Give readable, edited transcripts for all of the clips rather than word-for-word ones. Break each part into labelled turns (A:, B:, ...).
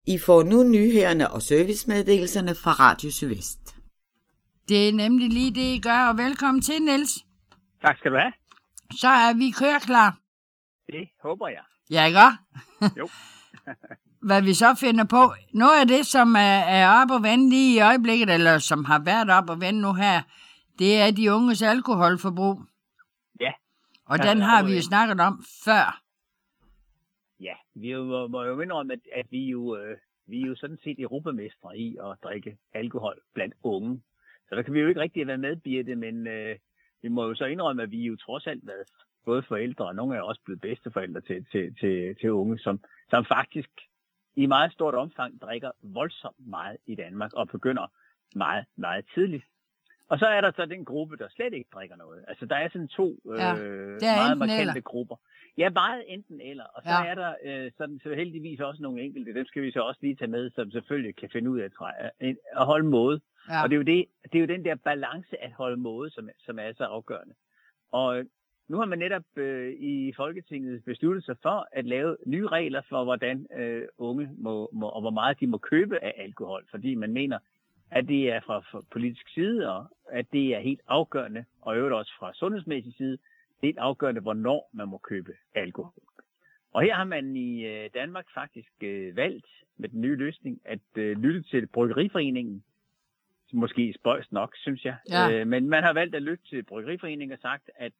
A: I får nu nyhederne og servicemeddelelserne fra Radio Sydvest.
B: Det er nemlig lige det, I gør, og velkommen til, Niels.
C: Tak skal du have.
B: Så er vi klar.
C: Det håber jeg.
B: Ja, ikke?
C: Jo.
B: Hvad vi så finder på. Noget af det, som er op og vende lige i øjeblikket, eller som har været op og vende nu her, det er de unges alkoholforbrug.
C: Ja.
B: Og den har vi jo snakket om før.
C: Ja, vi må jo indrømme, at vi er jo sådan set europamestre i at drikke alkohol blandt unge. Så der kan vi jo ikke rigtig være med, Birte, men vi må jo så indrømme, at vi jo trods alt været både forældre, og nogle er også blevet bedsteforældre til unge, som faktisk i meget stort omfang drikker voldsomt meget i Danmark, og begynder meget, meget tidligt. Og så er der så den gruppe, der slet ikke drikker noget. Altså, der er sådan to meget markante grupper. Ja, meget enten eller. Og så er der sådan, så heldigvis også nogle enkelte, dem skal vi så også lige tage med, som selvfølgelig kan finde ud af at holde måde. Ja. Og det er jo den der balance at holde måde, som er så afgørende. Og nu har man netop i Folketinget besluttet sig for at lave nye regler for, hvordan unge må, og hvor meget de må købe af alkohol. Fordi man mener, at det er fra politisk side, og at det er helt afgørende, og øvrigt også fra sundhedsmæssig side, det er helt afgørende, hvornår man må købe alkohol. Og her har man i Danmark faktisk valgt med den nye løsning at lytte til Bryggeriforeningen. Måske spøjst nok, synes jeg. Ja. Men man har valgt at lytte til Bryggeriforeningen og sagt, at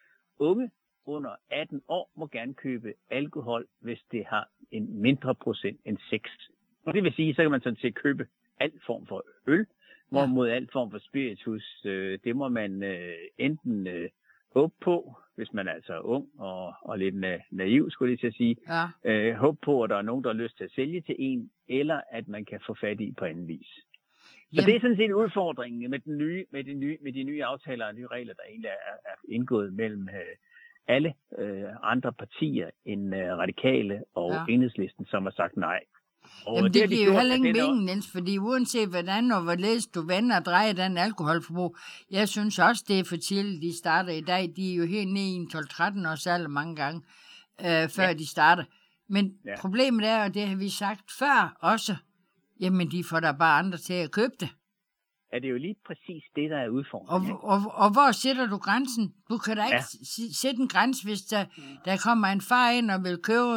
C: unge under 18 år må gerne købe alkohol, hvis det har en mindre procent end 6. Og det vil sige, så kan man sådan set købe alt form for øl, hvorimod alt form for spiritus, det må man enten håbe på, hvis man altså er ung og lidt naiv, skulle jeg til at sige. Ja. Håbe på, at der er nogen, der har lyst til at sælge til en, eller at man kan få fat i på anden vis. Så det er sådan set udfordringen med de nye aftaler og nye regler, der egentlig er indgået mellem alle andre partier end Radikale og Enhedslisten, som har sagt nej. Og
B: jamen det giver jo heller ingen mening, Niels, fordi uanset hvordan og hvorledes du vender og drejer den alkoholforbrug, jeg synes også, det er for tidligt, de starter i dag. De er jo helt nede i en 12-13 års alder mange gange, før de starter. Men problemet er, og det har vi sagt før også, jamen de får da bare andre til at købe det.
C: Er det jo lige præcis det, der er udfordringen.
B: Og hvor sætter du grænsen? Du kan da ikke sætte en grænse, hvis der kommer en far ind og vil købe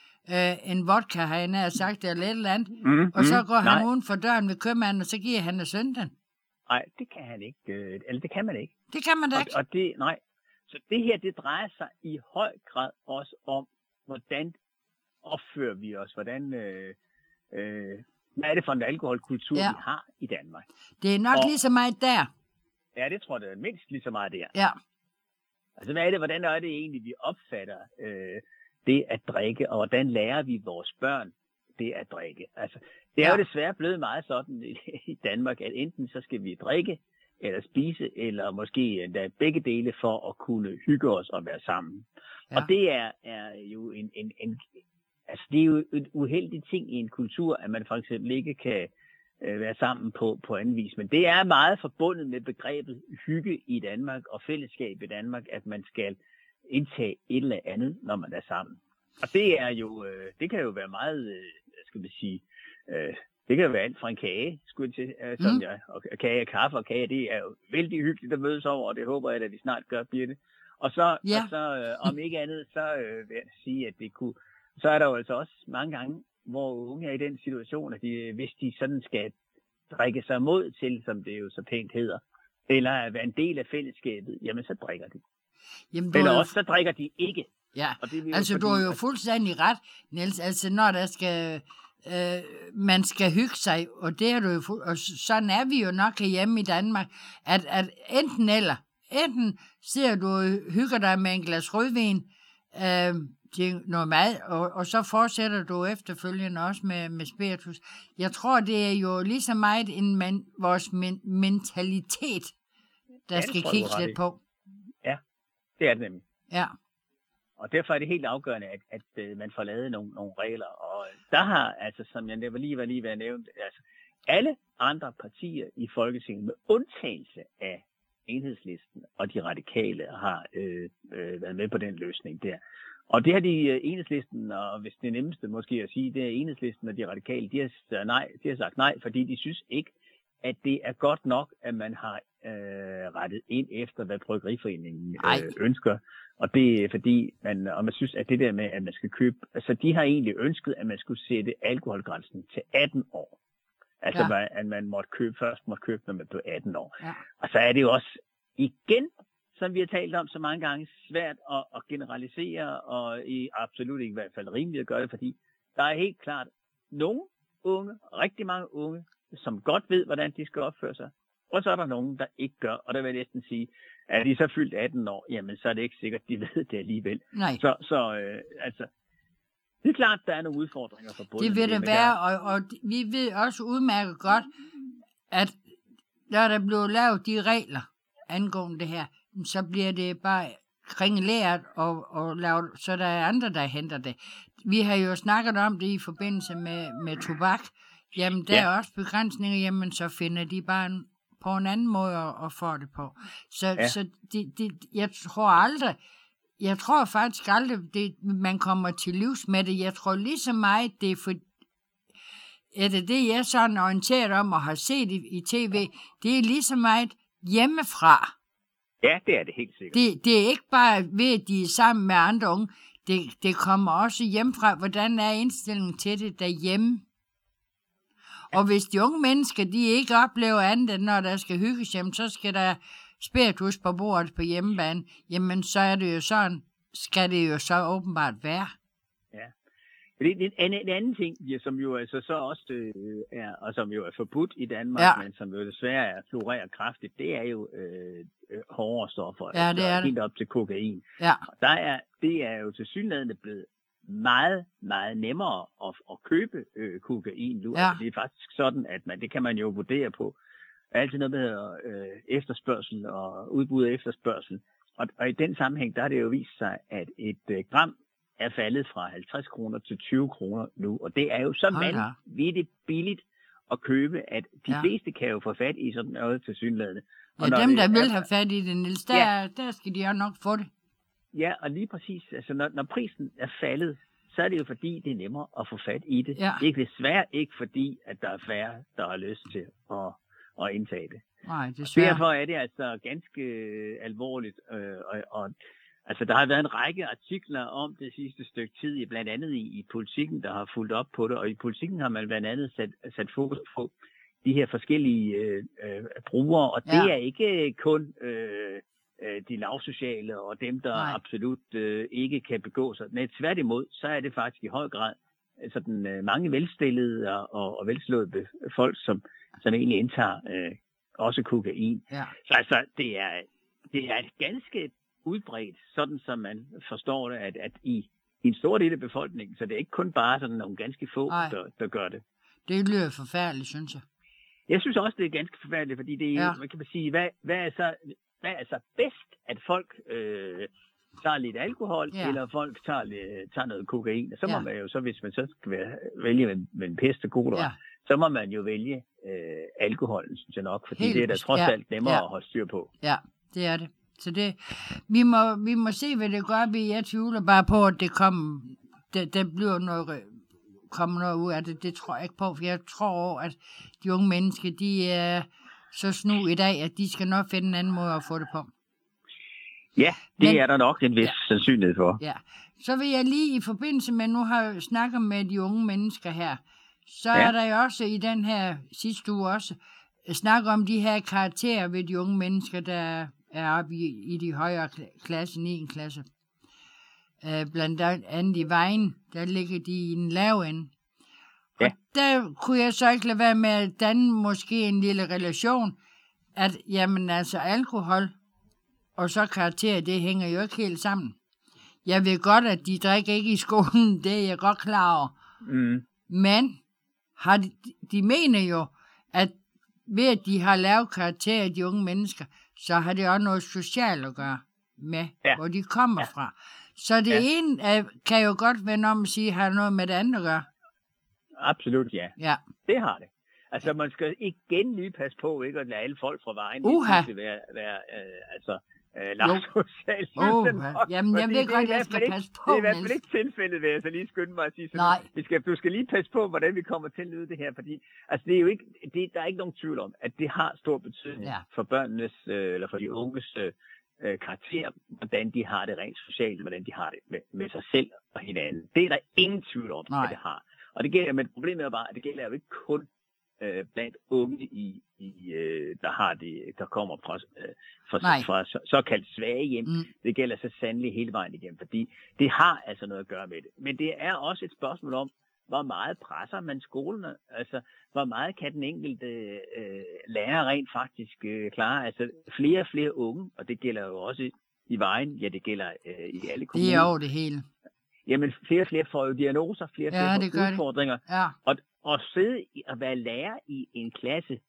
B: en vodka, har jeg nær sagt, eller et eller andet, og så går han uden for døren ved købmanden, og så giver han søn den.
C: Nej, det kan han ikke. Eller det kan man ikke.
B: Det kan man da ikke.
C: Og det, nej. Så det her, det drejer sig i høj grad også om, hvordan opfører vi os, hvordan... hvad er det for en alkoholkultur, vi har i Danmark?
B: Det er nok lige så meget der.
C: Ja, det tror jeg, det er mindst lige så meget der.
B: Ja.
C: Altså, hvordan er det egentlig, vi opfatter det at drikke, og hvordan lærer vi vores børn det at drikke? Altså, det er jo desværre blevet meget sådan i Danmark, at enten så skal vi drikke, eller spise, eller måske endda begge dele for at kunne hygge os og være sammen. Ja. Og det er jo altså, det er jo en uheldig ting i en kultur, at man for eksempel ikke kan være sammen på anden vis. Men det er meget forbundet med begrebet hygge i Danmark og fællesskab i Danmark, at man skal indtage et eller andet, når man er sammen. Og det er jo, det kan jo være meget, skal vi sige, det kan jo være alt fra en kage, skulle til, og kage og kaffe og kage, det er jo vældig hyggeligt at mødes over, og det håber jeg, at vi snart gør, Birte. Og så om ikke andet, så vil jeg sige, at det kunne, så er der jo altså også mange gange, hvor unge er i den situation, at hvis de sådan skal drikke sig mod til, som det jo så pænt hedder, eller at være en del af fællesskabet, jamen så drikker de. Jamen, eller også så drikker de ikke.
B: Ja, altså du har jo fuldstændig ret, Niels. Altså når der skal, man skal hygge sig, og det er du jo og sådan er vi jo nok hjemme i Danmark, at enten ser du hygger dig med en glas rødvin, til noget mad, og så fortsætter du efterfølgende også med spiritus. Jeg tror, det er jo lige så meget vores mentalitet, der skal kigge lidt på.
C: Ja, det er det nemlig.
B: Ja.
C: Og derfor er det helt afgørende, at man får lavet nogle regler. Og der har, altså som jeg lige var nævnt, altså alle andre partier i Folketinget, med undtagelse af Enhedslisten og de radikale, har været med på den løsning der. Og det har de Enhedslisten, og hvis det er nemmeste måske at sige, det er Enhedslisten og de radikale, de har sagt nej, fordi de synes ikke, at det er godt nok, at man har rettet ind efter, hvad Bryggeriforeningen ønsker. Og det er fordi, man synes, at det der med, at man skal købe, altså de har egentlig ønsket, at man skulle sætte alkoholgrænsen til 18 år. Altså at man først måtte købe, når man blev 18 år. Ja. Og så er det jo også igen, som vi har talt om så mange gange, svært at generalisere, og absolut ikke i hvert fald rimeligt at gøre det, fordi der er helt klart nogle unge, rigtig mange unge, som godt ved, hvordan de skal opføre sig. Og så er der nogen, der ikke gør, og der vil jeg næsten sige, at de så fyldt 18 år, jamen så er det ikke sikkert, at de ved det alligevel.
B: Nej.
C: Altså, det er klart, der er nogle udfordringer forbundet.
B: Det vil det være, og vi ved også udmærket godt, at når der bliver lavet de regler angående det her, så bliver det bare kringeleret og lavet, så der er andre, der henter det. Vi har jo snakket om det i forbindelse med tobak. Jamen, der er også begrænsninger, jamen, så finder de bare på en anden måde at få det på. Så jeg tror faktisk aldrig, man kommer til livs med det. Jeg tror lige så meget, det er for, det jeg sådan orienteret om og har set i tv, det er lige så meget hjemmefra.
C: Ja, det er det helt sikkert.
B: Det er ikke bare ved, at de er sammen med andre unge. Det kommer også hjemmefra. Hvordan er indstillingen til det derhjemme? Og hvis de unge mennesker, de ikke oplever andet, end når der skal hygges hjem, så skal der spiritus på bordet på hjemmebane. Jamen, så er det jo sådan, skal det jo så åbenbart være.
C: Ja. En anden ting, som jo altså så også er, og som jo er forbudt i Danmark, men som jo desværre florerer kraftigt, det er jo hårdere stoffer.
B: Ja, det er det.
C: Helt op til kokain.
B: Ja.
C: Og det er jo tilsyneladende blevet meget, meget nemmere at købe kokain nu. Ja. Altså, det er faktisk sådan, at det kan man jo vurdere på. Altid noget med efterspørgsel og udbud af efterspørgsel. Og i den sammenhæng, der har det jo vist sig, at et gram er faldet fra 50 kroner til 20 kroner nu. Og det er jo så vanvittigt billigt at købe, at de fleste kan jo få fat i sådan noget tilsyneladende.
B: Og dem, der vil have fat i det, Niels, der skal de jo nok få det.
C: Ja, og lige præcis, altså når prisen er faldet, så er det jo fordi, det er nemmere at få fat i det. Ja. Det er desværre ikke fordi, at der er færre, der har lyst til at indtage det.
B: Nej, desværre.
C: Derfor er det altså ganske alvorligt. Og altså, der har været en række artikler om det sidste stykke tid, blandt andet i Politikken, der har fulgt op på det. Og i Politikken har man blandt andet sat fokus på de her forskellige brugere. Og det er ikke kun de lavsociale og dem, der absolut ikke kan begå sig. Men tværtimod, så er det faktisk i høj grad sådan mange velstillede og velslåede folk, som egentlig indtager også kokain. Ja. Så altså, det er et ganske udbredt, sådan som man forstår det, at i en stor del af befolkningen, så det er ikke kun bare sådan nogle ganske få, der gør det.
B: Det lyder forfærdeligt, synes jeg.
C: Jeg synes også, det er ganske forfærdeligt, fordi det er, man kan sige, hvad er så bedst, at folk tager lidt alkohol, eller folk tager noget kokain. Og så må man jo så, hvis man så skal vælge med en pest og godere, så må man jo vælge alkoholen, synes jeg nok, fordi det er da trods alt nemmere at holde styr på.
B: Ja, det er det. Så det, vi må se, hvad det gør. Jeg tvivler bare på, at det bliver kommer noget ud af det. Det tror jeg ikke på, for jeg tror, at de unge mennesker, de er så snu i dag, at de skal nok finde en anden måde at få det på.
C: Ja, er der nok en vis sandsynlighed for.
B: Ja. Så vil jeg lige i forbindelse med, nu har jeg snakket med de unge mennesker her, så er der jo også i den her sidste uge også snak om de her karakterer ved de unge mennesker, der er oppe i de højere klasse, 9. klasse. Blandt andet i Vejen, der ligger de i en lav ende. Ja. Og der kunne jeg så ikke lade være med at danne måske en lille relation, at jamen altså alkohol og så karakterer, det hænger jo ikke helt sammen. Jeg ved godt, at de drikker ikke i skolen, det er jeg godt klar over. Mm. Men de mener jo, at ved at de har lavet karakterer, de unge mennesker, så har det også noget socialt at gøre med, hvor de kommer fra. Så det ene kan jo godt vende om at sige, har noget med det andet at gøre.
C: Absolut, ja. Det har det. Altså, man skal igen lige passe på, ikke at lade alle folk fra vejen være Lars Social.
B: Jamen, jeg ved godt, jeg skal passe på,
C: Det er i hvert fald ikke tilfældet, vil jeg så lige skynde mig at sige. Du skal lige passe på, hvordan vi kommer til at lyde det her, fordi altså, det er jo ikke, der er ikke nogen tvivl om, at det har stor betydning for børnenes, eller for de unges karakter, hvordan de har det rent socialt, hvordan de har det med sig selv og hinanden. Det er der ingen tvivl om, at det har. Og det gælder, men problemet er bare, at det gælder jo ikke kun blandt unge der har det, der kommer fra såkaldt svage hjem. Det gælder så sandelig hele vejen igennem, fordi det har altså noget at gøre med det. Men det er også et spørgsmål om, hvor meget presser man skolerne? Altså, hvor meget kan den enkelte lærer rent faktisk klare? Altså, flere og flere unge, og det gælder jo også i Vejen, ja, det gælder i alle kommuner.
B: Det er over det hele. Jamen,
C: flere og flere får jo diagnoser, flere og flere får udfordringer.
B: Ja.
C: Og sidde og være lærer i en klasse,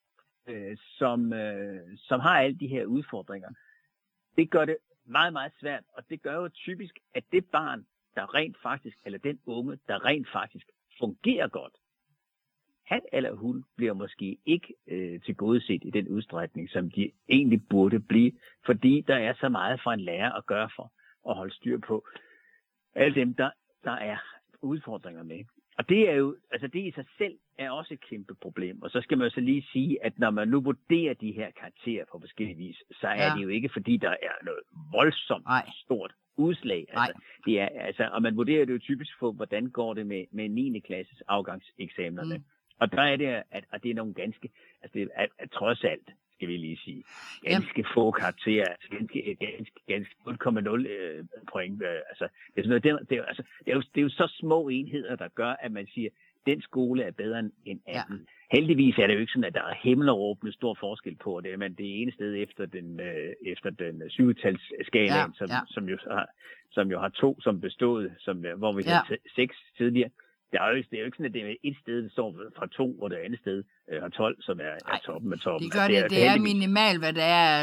C: som har alle de her udfordringer, det gør det meget, meget svært. Og det gør jo typisk, at det barn, der rent faktisk, eller den unge, der rent faktisk fungerer godt, han eller hun bliver måske ikke tilgodeset i den udstrækning, som de egentlig burde blive, fordi der er så meget for en lærer at gøre for at holde styr på alle dem, der er udfordringer med. Og det er jo, altså det i sig selv er også et kæmpe problem. Og så skal man jo så lige sige, at når man nu vurderer de her karakterer på forskellige vis, så er det jo ikke, fordi der er noget voldsomt stort udslag. Altså, det er, altså, og man vurderer det jo typisk på, hvordan går det med 9. klasses afgangseksamenerne. Og der er det, at det er nogle ganske, altså det er trods alt, skal vi lige sige, ganske få karakterer, altså ganske 0,0 point. Altså, det er sådan noget, det er jo så små enheder, der gør, at man siger, den skole er bedre end 18. Heldigvis er det jo ikke sådan, at der er himmelråbende stor forskel på det, men det ene sted efter den 7-tals-skalaen, som jo har 2 som bestået, hvor vi har 6 tidligere. Det er jo ikke sådan, at det er et sted, der står fra 2, og det andet sted har 12, som er toppen af toppen.
B: Det gør det er minimalt, hvad det er,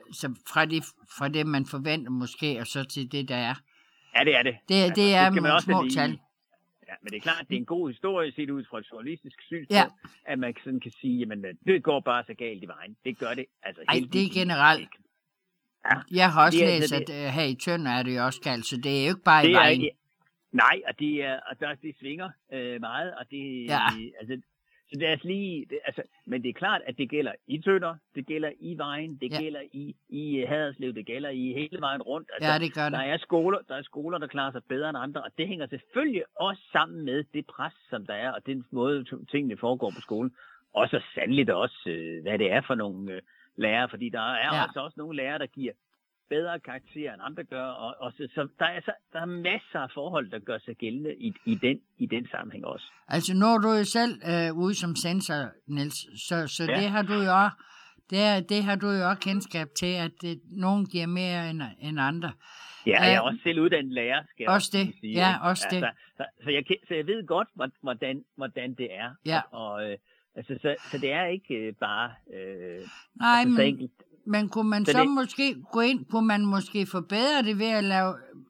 B: fra det, man forventer måske, og så til det, der er.
C: Ja, det er det.
B: Det er nogle små tal.
C: Ja, men det er klart, at det er en god historie, set ud fra et journalistisk synspunkt, at man sådan kan sige, jamen, det går bare så galt i Vejen. Det gør det. Altså,
B: det er generelt. Ja. Jeg har også læst, at her i Tønder er det jo også galt, så det er jo ikke bare i Vejen.
C: Nej, og det svinger meget, og det altså, så det er lige, men det er klart, at det gælder i Tønder, det gælder i Vejen, det gælder i Haderslev, det gælder i hele vejen rundt. Altså,
B: det gør det.
C: Der er skoler, der klarer sig bedre end andre, og det hænger selvfølgelig også sammen med det pres, som der er, og den måde, tingene foregår på skolen. Og så sandelig også, hvad det er for nogle lærere, fordi der er altså også nogle lærere, der giver bedre karakterer end andre gør, og så der er masser af forhold, der gør sig gældende i den sammenhæng også.
B: Altså når du jo selv ude som censor, Niels, så det har du jo også, det har du jo også kendskab til, at nogen giver mere end andre.
C: Ja, jeg er også selv uddannet lærer, skal jeg også sige.
B: Ja, også det.
C: Så jeg ved godt, hvordan det er.
B: Ja.
C: Og så det er ikke bare
B: nej, men enkelt. Men kunne man så måske gå ind, kunne man måske forbedre det ved at lave,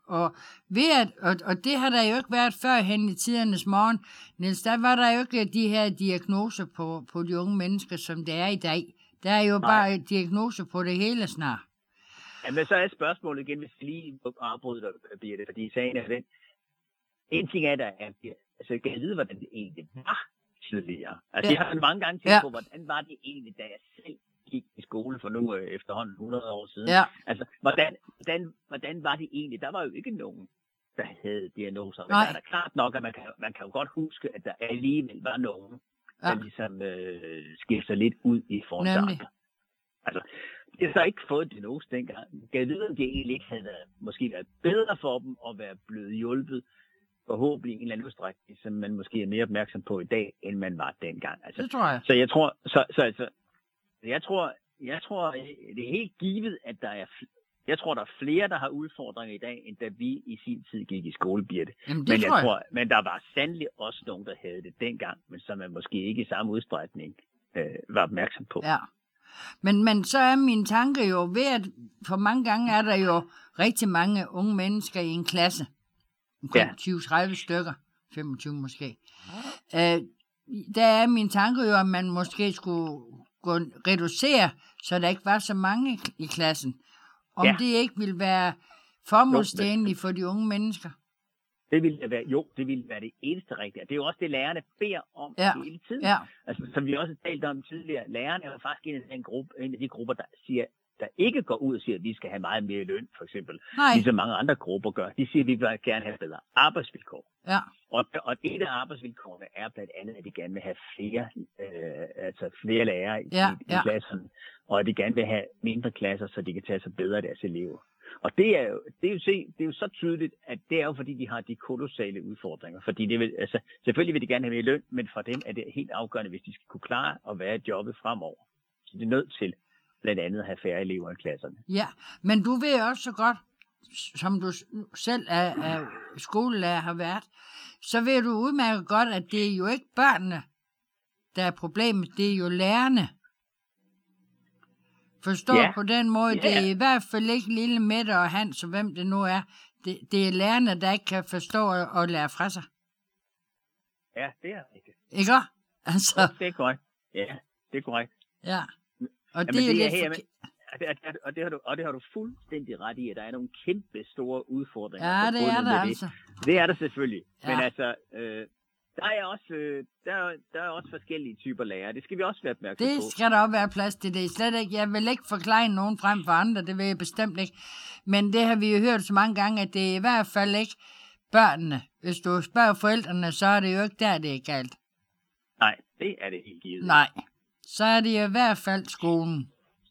B: og det har der jo ikke været før hen i tidernes morgen, Niels, der var der jo ikke de her diagnoser på de unge mennesker, som det er i dag. Der er jo bare diagnoser på det hele snart.
C: Ja, men så er spørgsmålet igen, hvis vi lige afbryder dig, Birte, fordi sagen er den. En ting er, altså kan jeg vide, hvordan det egentlig var tidligere. Altså jeg har mange gange tænkt på, hvordan var det egentlig, da jeg selv gik i skole for nu efterhånden 100 år siden. Ja. Altså, hvordan var det egentlig? Der var jo ikke nogen, der havde diagnoser. Men der er da klart nok, at man kan jo godt huske, at der alligevel var nogen, der ligesom skiftede lidt ud i forhold til andre. Altså, det har så ikke fået diagnose dengang. Kan jeg vide, om det egentlig ikke havde måske været bedre for dem at være blevet hjulpet, forhåbentlig i en eller anden udstrækning, som man måske er mere opmærksom på i dag, end man var dengang. Altså,
B: det tror jeg.
C: Så jeg tror, det er helt givet, at der er flere, der har udfordringer i dag, end da vi i sin tid gik i skole, Birte. Men der var sandelig også nogen, der havde det dengang, men som man måske ikke i samme udstrækning var opmærksom på.
B: Ja. Men så er min tanke jo ved, at for mange gange er der jo rigtig mange unge mennesker i en klasse. Omkring 20-30 stykker. 25 måske. Der er min tanke jo, at man måske skulle reducere, så der ikke var så mange i klassen. Om det ikke vil være formålstjenligt for de unge mennesker.
C: Det ville være det eneste rigtige. Det er jo også det, lærerne beder om hele tiden.
B: Ja.
C: Altså, som vi også har talt om tidligere. Lærerne er jo faktisk en af de grupper, der ikke går ud og siger, at vi skal have meget mere løn, for eksempel.
B: Nej.
C: Ligesom mange andre grupper gør. De siger, at vi vil gerne have bedre arbejdsvilkår.
B: Ja.
C: Og et af arbejdsvilkårene er blandt andet, at de gerne vil have flere lærere i klasserne. Og at de gerne vil have mindre klasser, så de kan tage sig bedre af deres elever. Og det er jo så tydeligt, at det er jo fordi, de har de kolossale udfordringer. Fordi selvfølgelig vil de gerne have mere løn, men for dem er det helt afgørende, hvis de skal kunne klare at være i jobbet fremover. Så det er nødt til blandt andet at have færre elever i klasserne.
B: Ja, men du ved også så godt, som du selv er skolelærer har været, så ved du udmærket godt, at det er jo ikke børnene, der er problemet, det er jo lærerne. Forstå på den måde, det er i hvert fald ikke lille Mette og Hans, og hvem det nu er. Det er lærerne, der ikke kan forstå og lære fra sig.
C: Ja, det er rigtigt.
B: Ikke? Altså.
C: Det er korrekt. Ja, det er korrekt.
B: Ja. Og det er lidt
C: og det har du fuldstændig ret i, at der er nogle kæmpe store udfordringer.
B: Ja, det er der altså.
C: Det er der selvfølgelig.
B: Ja.
C: Men altså, der er også forskellige typer lærere. Det skal vi også være opmærksom på.
B: Det skal der også være plads til. Det er slet ikke. Jeg vil ikke forklare nogen frem for andre. Det vil jeg bestemt ikke. Men det har vi jo hørt så mange gange, at det er i hvert fald ikke børnene. Hvis du spørger forældrene, så er det jo ikke der, det er galt.
C: Nej, det er det helt givet.
B: Nej. Så er det i hvert fald skolen.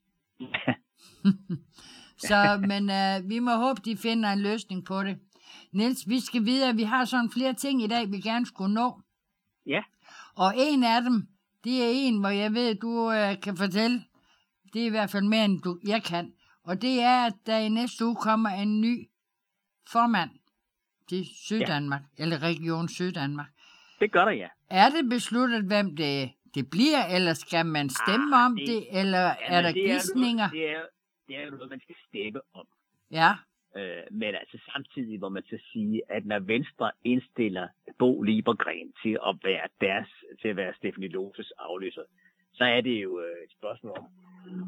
B: Men vi må håbe, de finder en løsning på det. Niels, vi skal videre. Vi har sådan flere ting i dag, vi gerne skulle nå.
C: Ja.
B: Og en af dem, det er en, hvor jeg ved, du kan fortælle. Det er i hvert fald mere, end jeg kan. Og det er, at der i næste uge kommer en ny formand til Syddanmark, eller Region Syddanmark.
C: Det gør der, ja.
B: Er det besluttet, hvem det bliver, eller skal man stemme om det, eller er der gidsninger?
C: Det er jo noget, man skal stemme om.
B: Ja.
C: Men altså samtidig, hvor man så sige, at når Venstre indstiller Bo Liebergreen til at være Stephanie Loses afløser, så er det jo et spørgsmål om,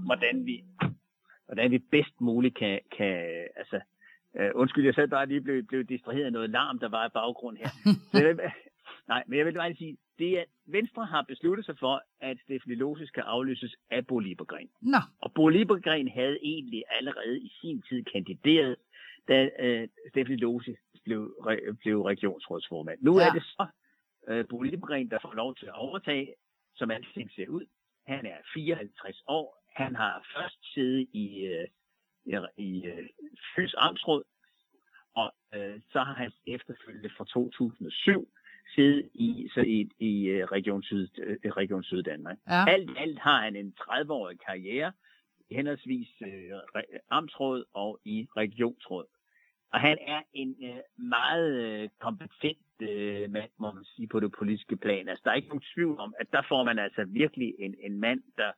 C: hvordan vi bedst muligt kan undskyld, jeg sad bare lige blev distraheret af noget larm, der var i baggrunden her. Men jeg vil bare sige, det er, Venstre har besluttet sig for, at Stephanie Lose skal afløses af Bo Liebergreen.
B: Nå.
C: Og Bo Liebergreen havde egentlig allerede i sin tid kandideret, da Stephanie Lose blev regionsrådsformand. Nu er det så Bo Liebergreen, der får lov til at overtage, som alting ser ud. Han er 54 år. Han har først siddet i Fyns Amtsråd, og så har han efterfølgende fra 2007 siddet i Region Syddanmark. Ja. Alt har han en 30-årig karriere i henholdsvis Amtsråd og i Regionsråd. Og han er en meget kompetent mand, må man sige, på det politiske plan. Altså, der er ikke nogen tvivl om, at der får man altså virkelig en mand, der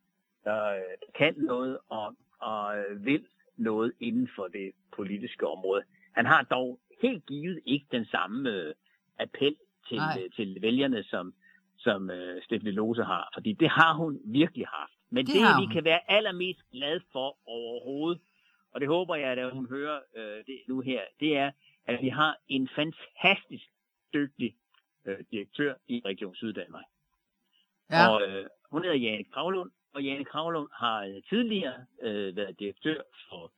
C: kan noget og vil noget inden for det politiske område. Han har dog helt givet ikke den samme appel til vælgerne, som Stephanie Lose har. Fordi det har hun virkelig haft. Men det vi kan være allermest glad for overhovedet, og det håber jeg, at hun hører det nu her, det er, at vi har en fantastisk dygtig direktør i Region Syddanmark. Ja. Og hun hedder Jane Kravlund, og Jane Kravlund har tidligere været direktør for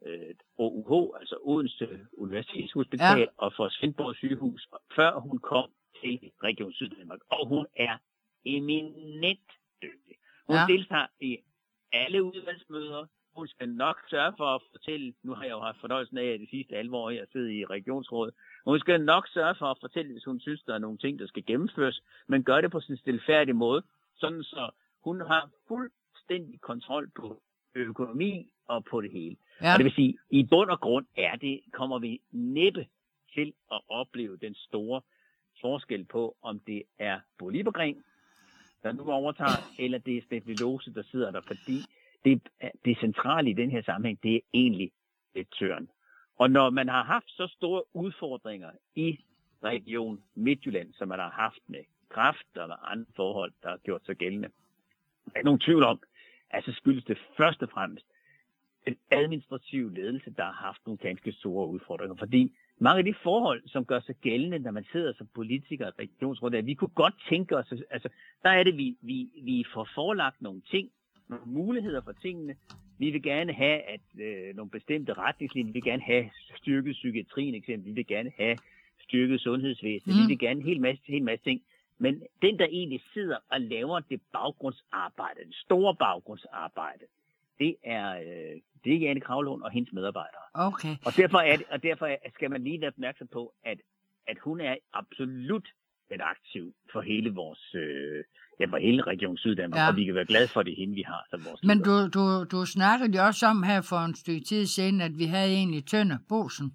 C: OUH, altså Odense Universitetshospital, og for Svendborg Sygehus, før hun kom til Region Syddanmark. Og hun er eminent dygtig. Hun deltager i alle udvalgsmøder. Hun skal nok sørge for at fortælle, nu har jeg jo haft fornøjelsen af det sidste alvor, jeg sidder i regionsrådet, hun skal nok sørge for at fortælle, hvis hun synes, der er nogle ting, der skal gennemføres, men gør det på sådan en stilfærdig måde, sådan så hun har fuldstændig kontrol på økonomi og på det hele. Ja. Og det vil sige, i bund og grund kommer vi næppe til at opleve den store forskel på, om det er Bo Liebergreen, der nu overtager, eller det er Stephanie Lose, der sidder der, fordi det centrale i den her sammenhæng, det er egentlig direktøren. Og når man har haft så store udfordringer i Region Midtjylland, som man har haft med kræft og andre forhold, der har gjort sig gældende, der er nogen tvivl om, at så skyldes det først og fremmest den administrative ledelse, der har haft nogle ganske store udfordringer. Fordi mange af de forhold, som gør sig gældende, når man sidder som politiker og regionsråd, vi kunne godt tænke os, altså der er det, vi får forelagt nogle ting, nogle muligheder for tingene. Vi vil gerne have at nogle bestemte retningslinjer. Vi vil gerne have styrket psykiatrien eksempel. Vi vil gerne have styrket sundhedsvæsen. Vi vil gerne en hel masse ting. Men den, der egentlig sidder og laver det baggrundsarbejde, det store baggrundsarbejde, det er Jane Kravlund og hendes medarbejdere.
B: Okay.
C: Og derfor skal man lige være opmærksom på, at hun er absolut et aktiv for hele vores, for hele Region Syddanmark, og vi kan være glade for det hende, vi har som vores
B: Men du snakkede jo også om her for en stykke tid siden, at vi havde en i Tønder, Bosen.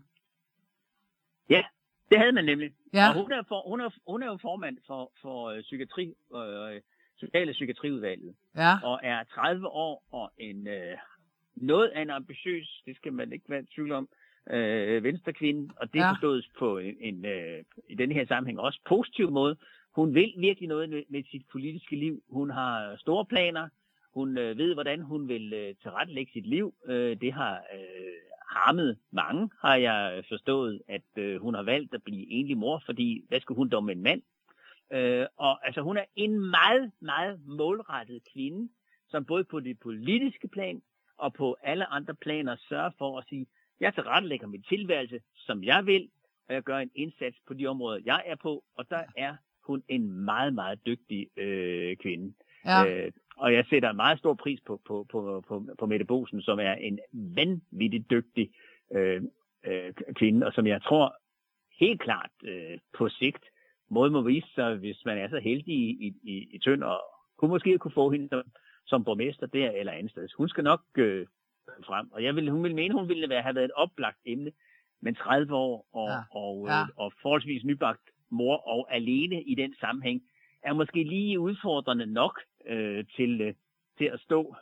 C: Ja, det havde man nemlig.
B: Ja.
C: Og hun er jo formand for psykiatri, sociale psykiatriudvalget.
B: Ja.
C: Og er 30 år og noget af en ambitiøs, det skal man ikke være i tvivl om, venstrekvinde, og det forstås på i denne her sammenhæng også positiv måde. Hun vil virkelig noget med sit politiske liv. Hun har store planer. Hun ved, hvordan hun vil tilrettelægge sit liv. Det har harmet mange, har jeg forstået, at hun har valgt at blive enlig mor, fordi hvad skulle hun dog med en mand? Og altså hun er en meget, meget målrettet kvinde, som både på det politiske plan og på alle andre planer sørger for at sige, jeg tilrettelægger min tilværelse, som jeg vil, og jeg gør en indsats på de områder, jeg er på, og der er hun en meget, meget dygtig kvinde.
B: Ja.
C: Og jeg sætter meget stor pris på Mette Bosen, som er en vanvittigt dygtig kvinde, og som jeg tror helt klart på sigt må vise sig, hvis man er så heldig i Tønder, og kunne få hende som borgmester der eller andet sted. Hun skal nok frem, og hun vil mene, hun ville have været et oplagt emne, men 30 år og forholdsvis nybagt mor og alene i den sammenhæng, er måske lige udfordrende nok til at stå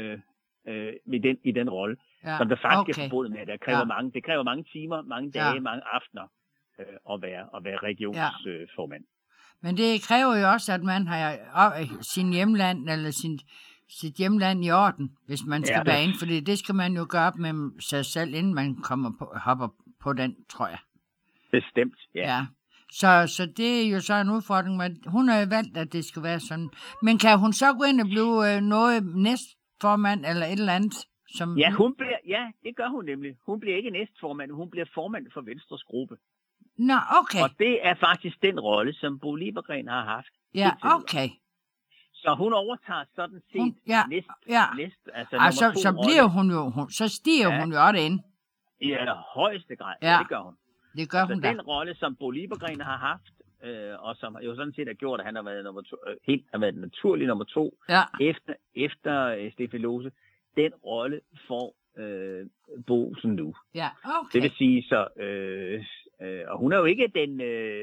C: i den rolle, som der faktisk er forbundet med. Det kræver mange timer, mange dage, mange aftener at være regionsformand.
B: Men det kræver jo også, at man har sin hjemland eller sit hjemland i orden, hvis man skal være inde, fordi det skal man jo gøre op med sig selv, inden man hopper på den, tror jeg.
C: Bestemt, ja.
B: Så det er jo så en udfordring, men hun har jo valgt, at det skal være sådan. Men kan hun så gå ind og blive noget næstformand eller et eller andet? Som...
C: Ja, det gør hun nemlig. Hun bliver ikke næstformand, hun bliver formand for Venstres gruppe.
B: Nå, okay.
C: Og det er faktisk den rolle, som Bo Liebergren har haft.
B: Ja, okay.
C: Så hun overtager sådan set næst
B: altså, så bliver hun jo, så stiger hun jo også ind.
C: I allerhøjeste grad, det gør hun.
B: Det gør hun da.
C: Den rolle, som Bo Liebergren har haft, og som jo sådan set har gjort, at han har været har været naturlig nummer 2 efter Steffen Lose, den rolle får Bosen nu.
B: Ja, okay.
C: Det vil sige så, og hun er jo ikke den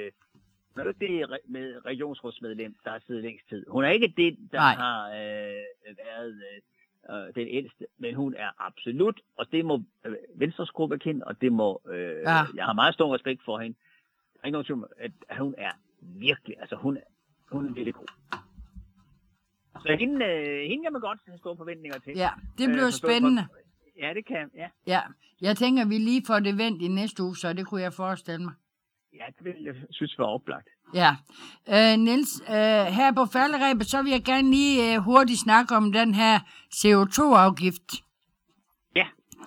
C: med regionsrådsmedlem, der har siddet længst tid. Hun er ikke den, der har været den ældste, men hun er absolut, og det må Venstres gruppe kende, og det må, jeg har meget stor respekt for hende. Der er ikke nogen tvivl, at hun er virkelig, altså hun er virkelig god. Så hende kan man godt have store forventninger til.
B: Ja, det bliver spændende.
C: Ja, det kan,
B: ja. Jeg tænker, vi lige får det vendt i næste uge, så det kunne jeg forestille mig.
C: Ja, det vil jeg synes var oplagt.
B: Ja. Niels, her på falderebet, så vil jeg gerne lige hurtigt snakke om den her CO2-afgift.
C: Ja.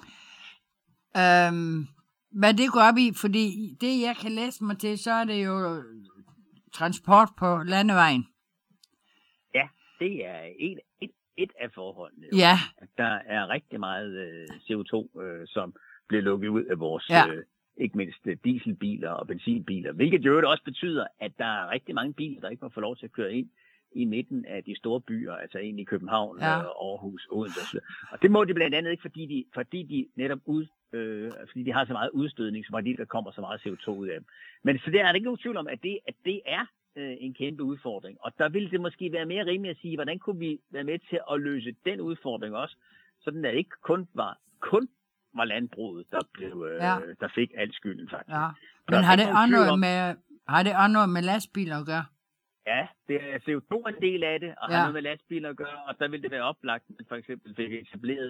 B: Hvad det går op i, fordi det, jeg kan læse mig til, så er det jo transport på landevejen.
C: Ja, det er et af forholdene. Jo.
B: Ja.
C: Der er rigtig meget CO2, som bliver lukket ud af vores... ikke mindst dieselbiler og benzinbiler, hvilket jo også betyder, at der er rigtig mange biler, der ikke må få lov til at køre ind i midten af de store byer, altså ind i København, Aarhus, Odense osv. Og det må de blandt andet ikke, fordi de netop fordi de har så meget udstødning, som der kommer så meget CO2 ud af dem. Men så der er der ikke nogen tvivl om, at det er en kæmpe udfordring. Og der ville det måske være mere rimeligt at sige, hvordan kunne vi være med til at løse den udfordring også, sådan at det ikke kun var landbruget, der fik al skylden faktisk. Ja.
B: Men har det også noget med lastbiler at gøre?
C: Ja, det er CO2 en del af det, og har noget med lastbiler at gøre, og der vil det være oplagt, at man for eksempel fik etableret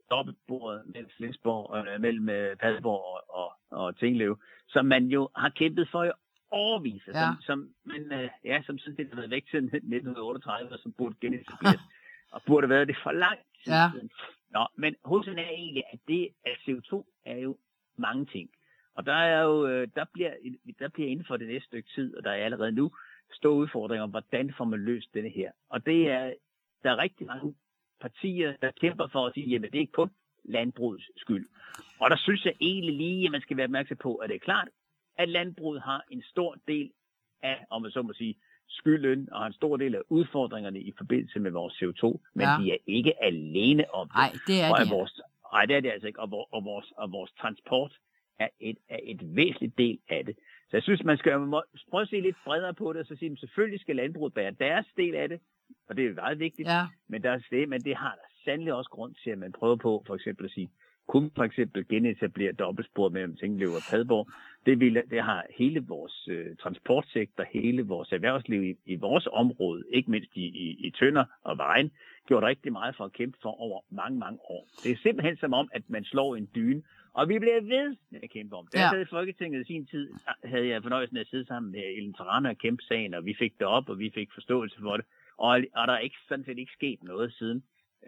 C: dobbeltsporet mellem Flensborg, mellem Padborg og Tinglev, som man jo har kæmpet for i årevis, som sådan set har været væk siden 1938, og som burde genetableres, og burde have været det for lang tid siden. Nå, men hovedsagen er egentlig, at CO2 er jo mange ting. Og der er jo, der bliver inden for det næste stykke tid, og der er allerede nu store udfordringer om, hvordan får man løst denne her. Og der er rigtig mange partier, der kæmper for at sige, jamen det er ikke kun landbrugets skyld. Og der synes jeg egentlig lige, at man skal være opmærksom på, at det er klart, at landbruget har en stor del af, om man så må sige, skylden, og har en stor del af udfordringerne i forbindelse med vores CO2, men de er ikke alene om det.
B: Nej, det er det.
C: Nej, det er det altså ikke, og vores transport er et væsentligt del af det. Så jeg synes, man skal prøve at se lidt bredere på det, og så sige, at selvfølgelig skal landbruget bære deres del af det, og det er meget vigtigt, men det har der sandelig også grund til, at man prøver på, for eksempel at sige, kunne for eksempel genetablere dobbeltspor mellem Tinglev og Padborg. Det har hele vores transportsektor, hele vores erhvervsliv i vores område, ikke mindst i Tønder og Vejen, gjort rigtig meget for at kæmpe for over mange, mange år. Det er simpelthen som om, at man slår en dyne, og vi bliver ved med at kæmpe om det. Da jeg sad i Folketinget i sin tid, havde jeg fornøjelsen af at sidde sammen med Ellen Trane og kæmpe sagen, og vi fik det op, og vi fik forståelse for det. Og der er sådan set ikke sket noget siden.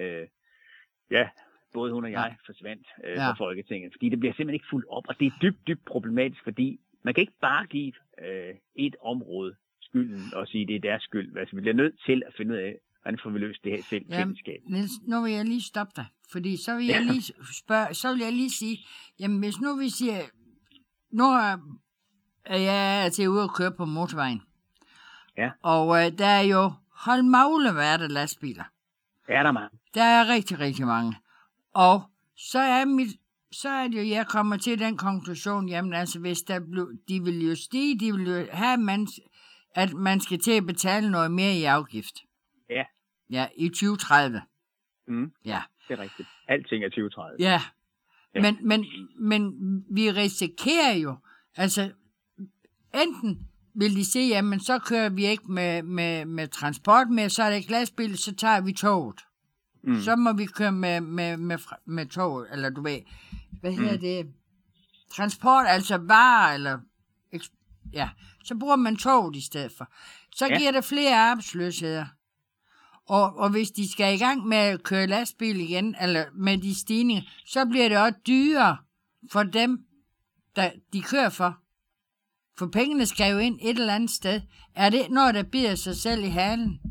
C: Både hun og jeg forsvandt fra Folketinget, fordi det bliver simpelthen ikke fuldt op, og det er dybt problematisk, fordi man kan ikke bare give et område skylden og sige, det er deres skyld. Altså, vi bliver nødt til at finde ud af, hvordan får vi løst det her selv fællesskab.
B: Niels, nu vil jeg lige stoppe dig, fordi så vil jeg lige sige, jamen hvis nu vi siger, nu er jeg til ude at køre på motorvejen, og der er jo holdmagleværte lastbiler.
C: Er der mange?
B: Der er rigtig, rigtig mange. Og så er det jo, jeg kommer til den konklusion, jamen altså, hvis de vil jo stige, de vil jo have, at man skal til at betale noget mere i afgift.
C: Ja.
B: Ja, i 2030.
C: Ja. Det er rigtigt. Alting er 2030.
B: Ja. Men vi risikerer jo, altså, enten vil de sige, jamen så kører vi ikke med transport mere, så er det ikke lastbil, så tager vi toget. Så må vi køre med tog, eller du ved, hvad hedder det? Transport, altså varer, eller så bruger man toget i stedet for. Så giver det flere arbejdsløsheder. Og hvis de skal i gang med at køre lastbil igen, eller med de stigninger, så bliver det også dyrere for dem, der de kører for. For pengene skal jo ind et eller andet sted. Er det noget, der bider sig selv i halen?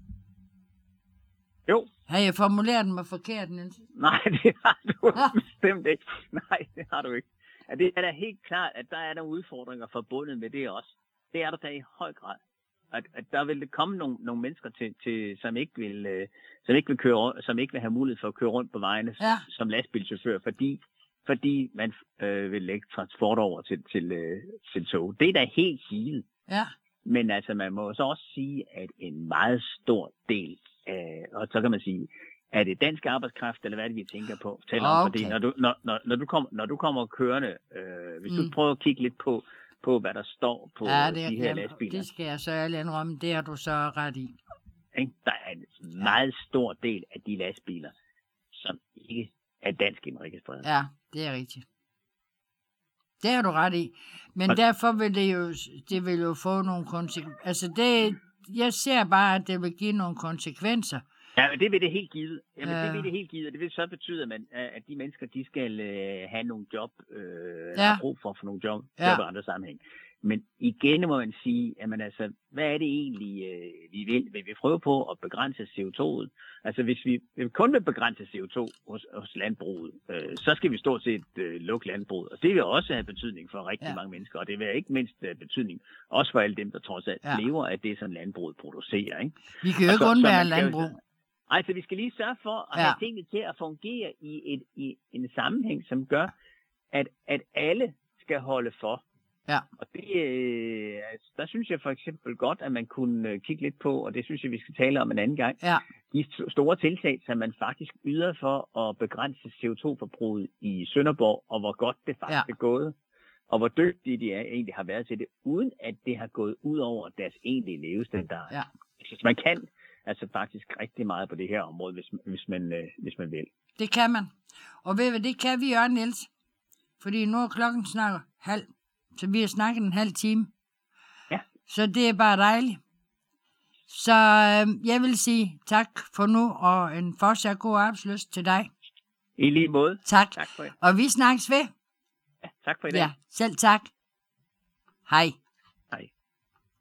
C: Jo.
B: Har jeg formuleret mig forkert, Niels?
C: Nej, det har du bestemt ikke. Nej, det har du ikke. Ja, det er da helt klart, at der er der udfordringer forbundet med det også. Det er der da i høj grad. At der vil komme nogle mennesker til som ikke vil køre, som ikke vil have mulighed for at køre rundt på vejene som lastbilchauffør, fordi man vil lægge transport over til tog. Det er da helt givet. Ja. Men altså, man må så også sige, at en meget stor del og så kan man sige, er det dansk arbejdskraft, eller hvad er det, vi tænker på? Fordi når du kommer kørende, hvis du prøver at kigge lidt på hvad der står på de her lastbiler.
B: Det skal jeg så ærligt indrømme, det har du så ret i.
C: Der er en meget stor del af de lastbiler, som ikke er dansk indregistreret.
B: Ja, det er rigtigt. Det har du ret i. Men derfor vil det vil jo få nogle konsekvenser. Altså jeg ser bare, at det vil give nogle konsekvenser.
C: Ja, men det vil det helt givet. Det vil det helt givet, og det vil så betyde, at de mennesker, de skal have nogle job, har brug for nogle job i andre sammenhæng. Men igen må man sige, jamen altså, hvad er det egentlig, vi vil? Vil vi prøve på at begrænse CO2'et? Altså, hvis vi kun vil begrænse CO2 hos landbruget, så skal vi stort set lukke landbruget. Og det vil også have betydning for rigtig mange mennesker, og det vil ikke mindst have betydning også for alle dem, der trods alt lever af det, som landbruget producerer. Ikke?
B: Vi kan jo ikke undvære landbrug.
C: Altså, vi skal lige sørge for at have tingene til at fungere i en sammenhæng, som gør, at alle skal holde for. Ja. Og det, der synes jeg for eksempel godt, at man kunne kigge lidt på, og det synes jeg, vi skal tale om en anden gang, de store tiltag, som man faktisk yder for at begrænse CO2-forbruget i Sønderborg, og hvor godt det faktisk er gået, og hvor dygtige de egentlig har været til det, uden at det har gået ud over deres egentlige levestandard. Ja. Så man kan altså faktisk rigtig meget på det her område, hvis man vil.
B: Det kan man. Og ved hvad, det kan vi også, Niels. Fordi nu er klokken snart 1:30, så vi har snakket en halv time.
C: Ja.
B: Så det er bare dejligt. Så jeg vil sige tak for nu, og en fortsat god arbejdslyst til dig.
C: I lige måde.
B: Tak.
C: Tak for det.
B: Og vi snakkes ved.
C: Ja, tak for i dag.
B: Ja, selv tak. Hej.